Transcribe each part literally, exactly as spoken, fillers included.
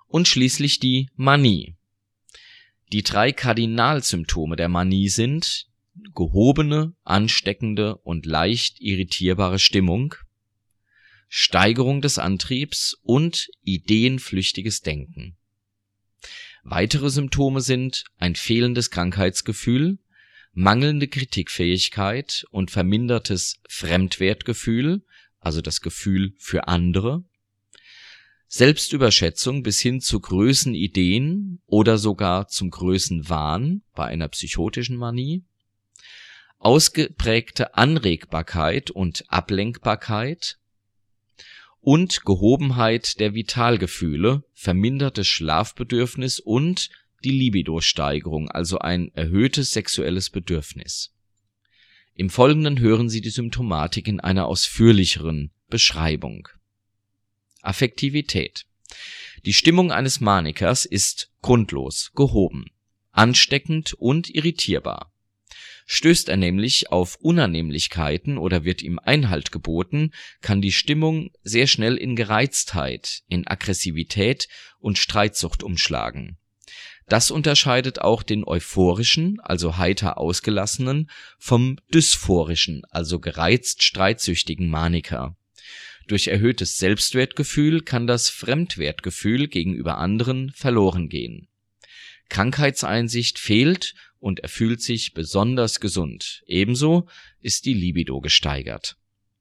Und schließlich die Manie. Die drei Kardinalsymptome der Manie sind gehobene, ansteckende und leicht irritierbare Stimmung, Steigerung des Antriebs und ideenflüchtiges Denken. Weitere Symptome sind ein fehlendes Krankheitsgefühl, mangelnde Kritikfähigkeit und vermindertes Fremdwertgefühl, also das Gefühl für andere, Selbstüberschätzung bis hin zu Größenideen oder sogar zum Größenwahn bei einer psychotischen Manie, ausgeprägte Anregbarkeit und Ablenkbarkeit und Gehobenheit der Vitalgefühle, vermindertes Schlafbedürfnis und die Libidosteigerung, also ein erhöhtes sexuelles Bedürfnis. Im Folgenden hören Sie die Symptomatik in einer ausführlicheren Beschreibung. Affektivität. Die Stimmung eines Manikers ist grundlos, gehoben, ansteckend und irritierbar. Stößt er nämlich auf Unannehmlichkeiten oder wird ihm Einhalt geboten, kann die Stimmung sehr schnell in Gereiztheit, in Aggressivität und Streitsucht umschlagen. Das unterscheidet auch den euphorischen, also heiter ausgelassenen, vom dysphorischen, also gereizt streitsüchtigen Maniker. Durch erhöhtes Selbstwertgefühl kann das Fremdwertgefühl gegenüber anderen verloren gehen. Krankheitseinsicht fehlt und er fühlt sich besonders gesund. Ebenso ist die Libido gesteigert.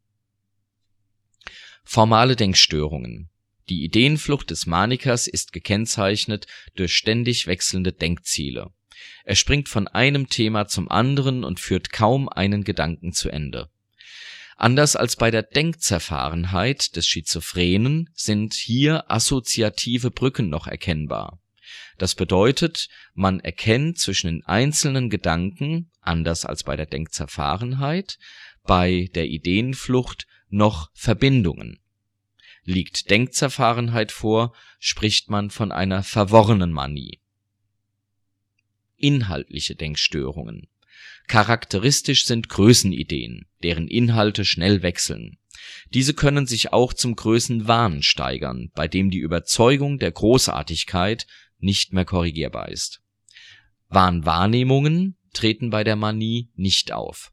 Formale Denkstörungen. Die Ideenflucht des Manikers ist gekennzeichnet durch ständig wechselnde Denkziele. Er springt von einem Thema zum anderen und führt kaum einen Gedanken zu Ende. Anders als bei der Denkzerfahrenheit des Schizophrenen sind hier assoziative Brücken noch erkennbar. Das bedeutet, man erkennt zwischen den einzelnen Gedanken, anders als bei der Denkzerfahrenheit, bei der Ideenflucht noch Verbindungen. Liegt Denkzerfahrenheit vor, spricht man von einer verworrenen Manie. Inhaltliche Denkstörungen. Charakteristisch sind Größenideen, deren Inhalte schnell wechseln. Diese können sich auch zum Größenwahn steigern, bei dem die Überzeugung der Großartigkeit nicht mehr korrigierbar ist. Wahnwahrnehmungen treten bei der Manie nicht auf.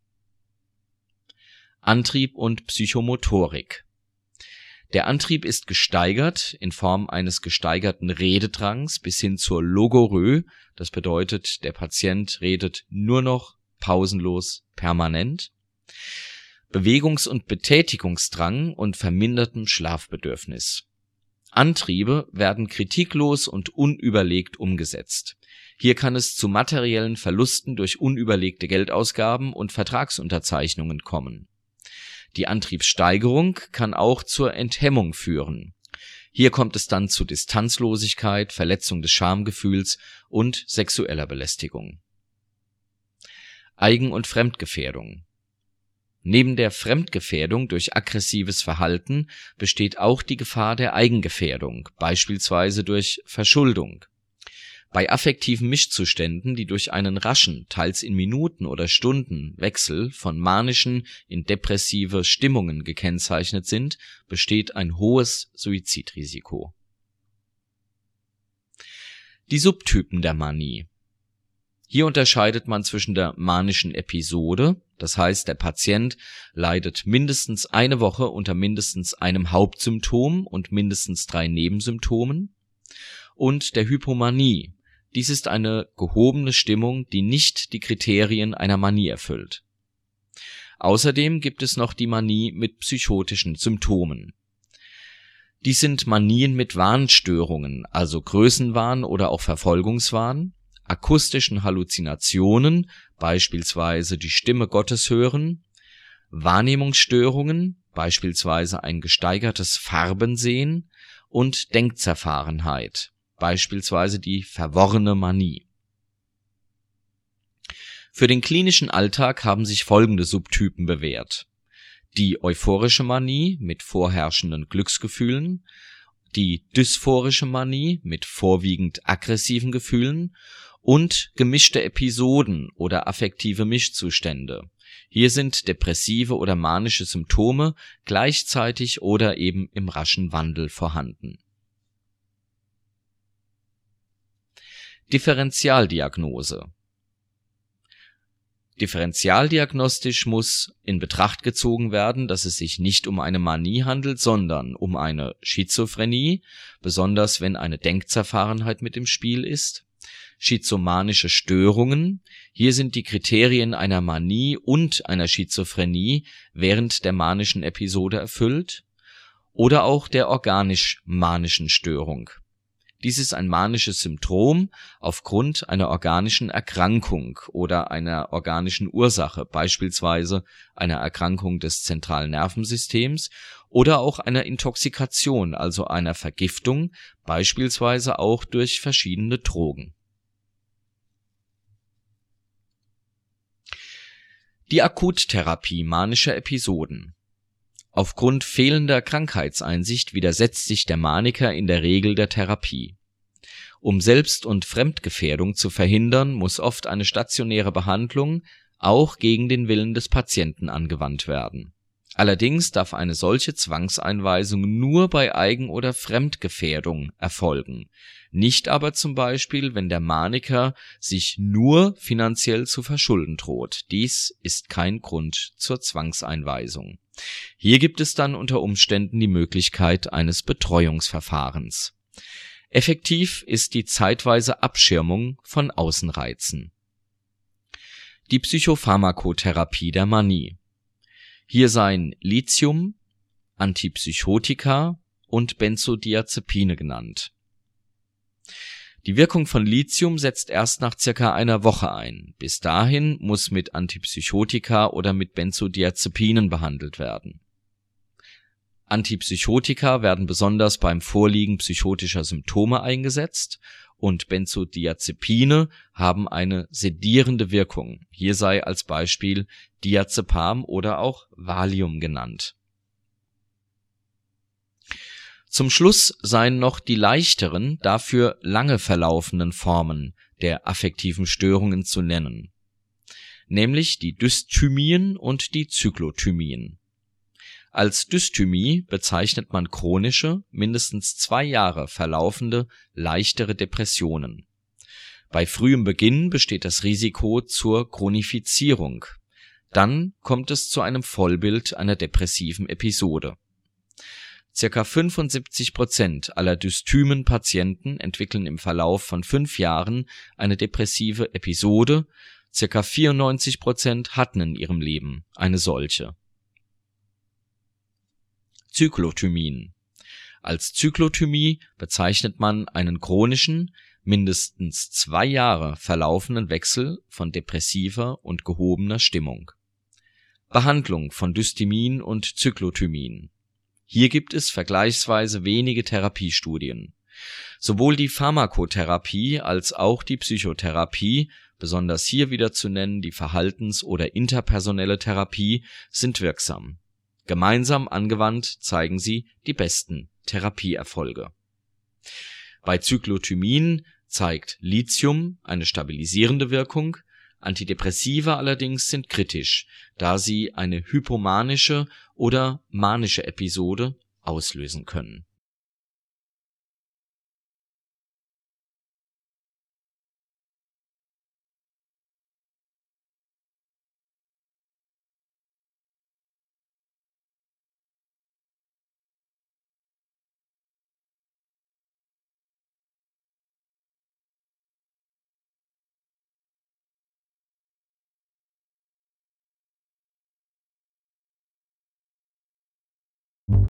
Antrieb und Psychomotorik. Der Antrieb ist gesteigert in Form eines gesteigerten Rededrangs bis hin zur Logorrhoe, das bedeutet, der Patient redet nur noch pausenlos permanent, Bewegungs- und Betätigungsdrang und vermindertem Schlafbedürfnis. Antriebe werden kritiklos und unüberlegt umgesetzt. Hier kann es zu materiellen Verlusten durch unüberlegte Geldausgaben und Vertragsunterzeichnungen kommen. Die Antriebssteigerung kann auch zur Enthemmung führen. Hier kommt es dann zu Distanzlosigkeit, Verletzung des Schamgefühls und sexueller Belästigung. Eigen- und Fremdgefährdung. Neben der Fremdgefährdung durch aggressives Verhalten besteht auch die Gefahr der Eigengefährdung, beispielsweise durch Verschuldung. Bei affektiven Mischzuständen, die durch einen raschen, teils in Minuten oder Stunden Wechsel von manischen in depressive Stimmungen gekennzeichnet sind, besteht ein hohes Suizidrisiko. Die Subtypen der Manie. Hier unterscheidet man zwischen der manischen Episode, das heißt, der Patient leidet mindestens eine Woche unter mindestens einem Hauptsymptom und mindestens drei Nebensymptomen, und der Hypomanie. Dies ist eine gehobene Stimmung, die nicht die Kriterien einer Manie erfüllt. Außerdem gibt es noch die Manie mit psychotischen Symptomen. Dies sind Manien mit Wahnstörungen, also Größenwahn oder auch Verfolgungswahn, akustischen Halluzinationen, beispielsweise die Stimme Gottes hören, Wahrnehmungsstörungen, beispielsweise ein gesteigertes Farbensehen, und Denkzerfahrenheit, beispielsweise die verworrene Manie. Für den klinischen Alltag haben sich folgende Subtypen bewährt: die euphorische Manie mit vorherrschenden Glücksgefühlen, die dysphorische Manie mit vorwiegend aggressiven Gefühlen und gemischte Episoden oder affektive Mischzustände. Hier sind depressive oder manische Symptome gleichzeitig oder eben im raschen Wandel vorhanden. Differentialdiagnose. Differentialdiagnostisch muss in Betracht gezogen werden, dass es sich nicht um eine Manie handelt, sondern um eine Schizophrenie, besonders wenn eine Denkzerfahrenheit mit im Spiel ist. Schizomanische Störungen. Hier sind die Kriterien einer Manie und einer Schizophrenie während der manischen Episode erfüllt. Oder auch der organisch-manischen Störung. Dies ist ein manisches Symptom aufgrund einer organischen Erkrankung oder einer organischen Ursache, beispielsweise einer Erkrankung des zentralen Nervensystems oder auch einer Intoxikation, also einer Vergiftung, beispielsweise auch durch verschiedene Drogen. Die Akuttherapie manischer Episoden. Aufgrund fehlender Krankheitseinsicht widersetzt sich der Maniker in der Regel der Therapie. Um Selbst- und Fremdgefährdung zu verhindern, muss oft eine stationäre Behandlung auch gegen den Willen des Patienten angewandt werden. Allerdings darf eine solche Zwangseinweisung nur bei Eigen- oder Fremdgefährdung erfolgen, nicht aber zum Beispiel, wenn der Maniker sich nur finanziell zu verschulden droht. Dies ist kein Grund zur Zwangseinweisung. Hier gibt es dann unter Umständen die Möglichkeit eines Betreuungsverfahrens. Effektiv ist die zeitweise Abschirmung von Außenreizen. Die Psychopharmakotherapie der Manie. Hier seien Lithium, Antipsychotika und Benzodiazepine genannt. Die Wirkung von Lithium setzt erst nach circa einer Woche ein. Bis dahin muss mit Antipsychotika oder mit Benzodiazepinen behandelt werden. Antipsychotika werden besonders beim Vorliegen psychotischer Symptome eingesetzt und Benzodiazepine haben eine sedierende Wirkung. Hier sei als Beispiel Diazepam oder auch Valium genannt. Zum Schluss seien noch die leichteren, dafür lange verlaufenden Formen der affektiven Störungen zu nennen, nämlich die Dysthymien und die Zyklothymien. Als Dysthymie bezeichnet man chronische, mindestens zwei Jahre verlaufende, leichtere Depressionen. Bei frühem Beginn besteht das Risiko zur Chronifizierung. Dann kommt es zu einem Vollbild einer depressiven Episode. Circa fünfundsiebzig Prozent aller dysthymen Patienten entwickeln im Verlauf von fünf Jahren eine depressive Episode, circa vierundneunzig Prozent hatten in ihrem Leben eine solche. Zyklothymien. Als Zyklothymie bezeichnet man einen chronischen, mindestens zwei Jahre verlaufenden Wechsel von depressiver und gehobener Stimmung. Behandlung von Dysthymien und Zyklothymien. Hier gibt es vergleichsweise wenige Therapiestudien. Sowohl die Pharmakotherapie als auch die Psychotherapie, besonders hier wieder zu nennen die Verhaltens- oder interpersonelle Therapie, sind wirksam. Gemeinsam angewandt zeigen sie die besten Therapieerfolge. Bei Zyklothymien zeigt Lithium eine stabilisierende Wirkung, Antidepressiva allerdings sind kritisch, da sie eine hypomanische oder manische Episode auslösen können.